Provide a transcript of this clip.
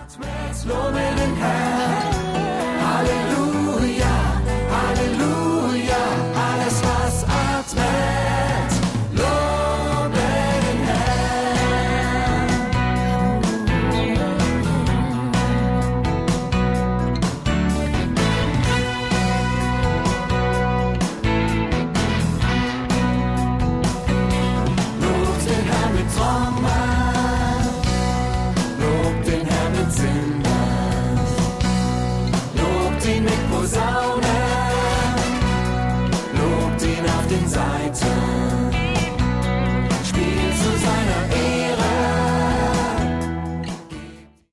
Lobe den Herrn, Halleluja, Halleluja, alles was atmet, lobe den Herrn. Lob den Herrn mit Trommeln, lob den Herrn mit Cymbals, lobt ihn mit Posaunen.